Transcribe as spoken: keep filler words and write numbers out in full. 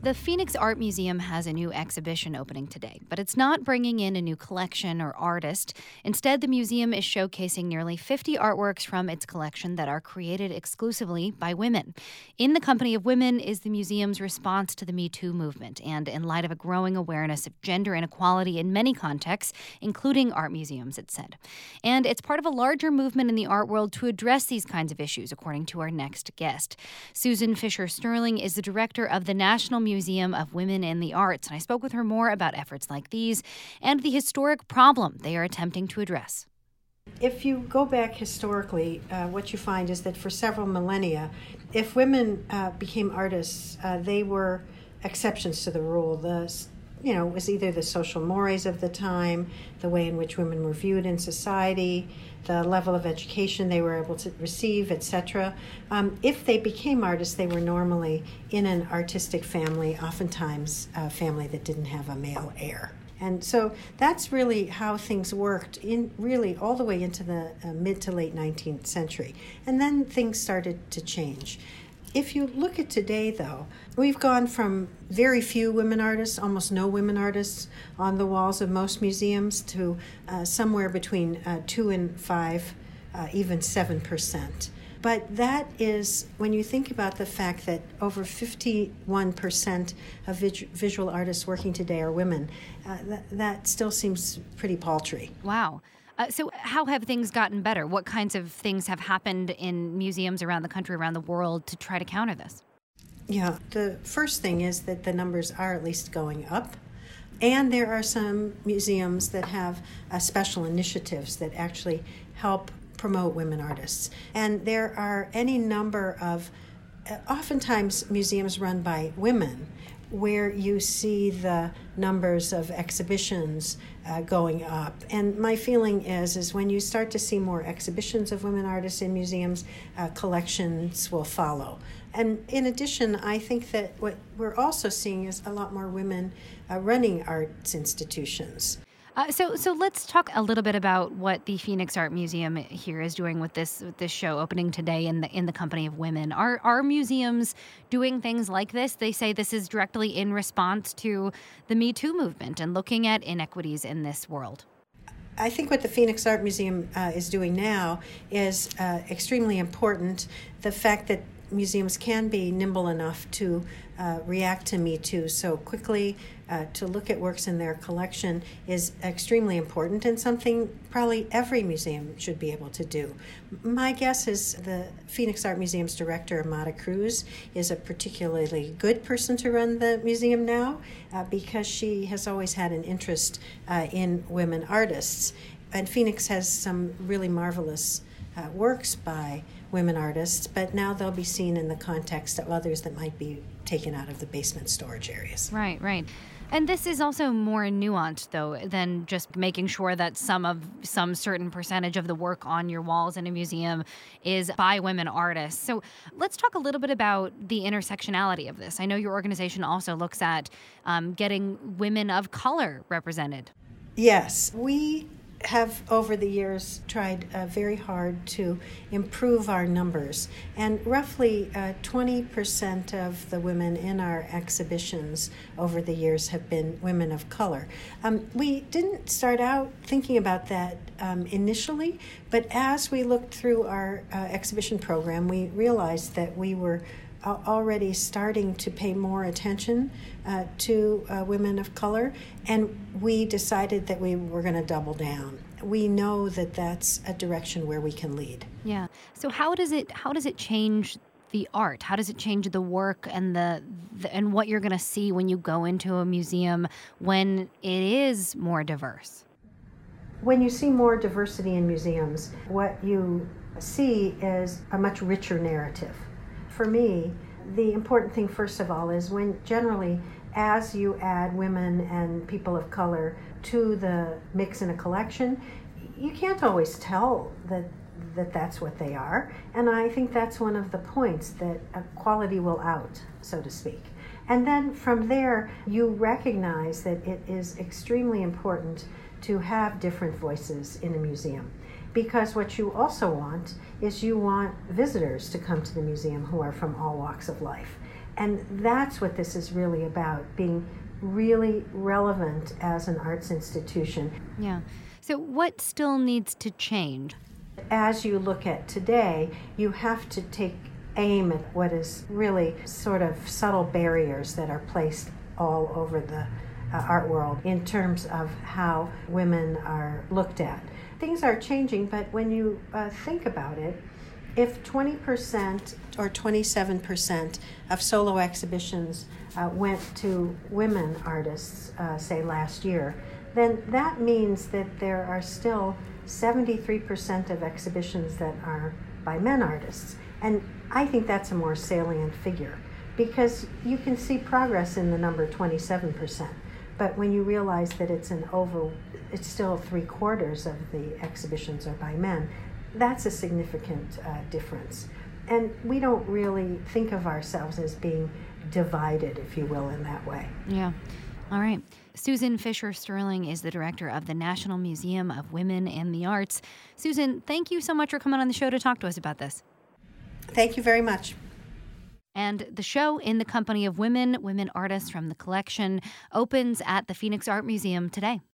The Phoenix Art Museum has a new exhibition opening today, but it's not bringing in a new collection or artist. Instead, the museum is showcasing nearly fifty artworks from its collection that are created exclusively by women. In the Company of Women is the museum's response to the Me Too movement, and in light of a growing awareness of gender inequality in many contexts, including art museums, it said. And it's part of a larger movement in the art world to address these kinds of issues, according to our next guest. Susan Fisher Sterling is the director of the National Museum of Women in the Arts, and I spoke with her more about efforts like these and the historic problem they are attempting to address. If you go back historically, uh, what you find is that for several millennia, if women uh, became artists, uh, they were exceptions to the rule. The you know, it was either the social mores of the time, the way in which women were viewed in society, the level of education they were able to receive, et cetera. Um, if they became artists, they were normally in an artistic family, oftentimes a family that didn't have a male heir. And so that's really how things worked in really all the way into the uh, mid to late nineteenth century. And then things started to change. If you look at today, though, we've gone from very few women artists, almost no women artists on the walls of most museums, to uh, somewhere between uh, two and five, uh, even seven percent. But that is, when you think about the fact that over fifty-one percent of vis- visual artists working today are women, uh, that, that still seems pretty paltry. Wow. Uh, so how have things gotten better? What kinds of things have happened in museums around the country, around the world, to try to counter this? Yeah, the first thing is that the numbers are at least going up. And there are some museums that have uh, special initiatives that actually help promote women artists. And there are any number of, uh, oftentimes museums run by women, where you see the numbers of exhibitions uh, going up. And my feeling is, is when you start to see more exhibitions of women artists in museums, uh, collections will follow. And in addition, I think that what we're also seeing is a lot more women uh, running arts institutions. Uh, so, so let's talk a little bit about what the Phoenix Art Museum here is doing with this with this show opening today in the in the Company of Women. Are are museums doing things like this? They say this is directly in response to the Me Too movement and looking at inequities in this world. I think what the Phoenix Art Museum uh, is doing now is uh, extremely important. The fact that museums can be nimble enough to uh, react to Me Too so quickly, uh, to look at works in their collection is extremely important and something probably every museum should be able to do. My guess is the Phoenix Art Museum's director, Amada Cruz, is a particularly good person to run the museum now uh, because she has always had an interest uh, in women artists. And Phoenix has some really marvelous uh, works by women artists, but now they'll be seen in the context of others that might be taken out of the basement storage areas. Right, right. And this is also more nuanced, though, than just making sure that some of some certain percentage of the work on your walls in a museum is by women artists. So let's talk a little bit about the intersectionality of this. I know your organization also looks at um, getting women of color represented. Yes, we have over the years tried uh, very hard to improve our numbers, and roughly uh, twenty percent of the women in our exhibitions over the years have been women of color. Um, we didn't start out thinking about that um, initially, but as we looked through our uh, exhibition program, we realized that we were already starting to pay more attention uh, to uh, women of color, and we decided that we were going to double down. We know that that's a direction where we can lead. Yeah. So how does it how does it change the art? How does it change the work and the, the and what you're going to see when you go into a museum when it is more diverse? When you see more diversity in museums, what you see is a much richer narrative. For me, the important thing, first of all, is when generally, as you add women and people of color to the mix in a collection, you can't always tell that, that that's what they are. And I think that's one of the points, that quality will out, so to speak. And then from there, you recognize that it is extremely important to have different voices in a museum. Because what you also want is you want visitors to come to the museum who are from all walks of life. And that's what this is really about, being really relevant as an arts institution. Yeah. So what still needs to change? As you look at today, you have to take aim at what is really sort of subtle barriers that are placed all over the uh, art world in terms of how women are looked at. Things are changing, but when you uh, think about it, if twenty percent or twenty-seven percent of solo exhibitions uh, went to women artists, uh, say last year, then that means that there are still seventy-three percent of exhibitions that are by men artists. And I think that's a more salient figure, because you can see progress in the number twenty-seven percent. But when you realize that it's an over, it's still three quarters of the exhibitions are by men, that's a significant uh, difference. And we don't really think of ourselves as being divided, if you will, in that way. Yeah. All right. Susan Fisher Sterling is the director of the National Museum of Women and the Arts. Susan, thank you so much for coming on the show to talk to us about this. Thank you very much. And the show, In the Company of Women, women artists from the collection, opens at the Phoenix Art Museum today.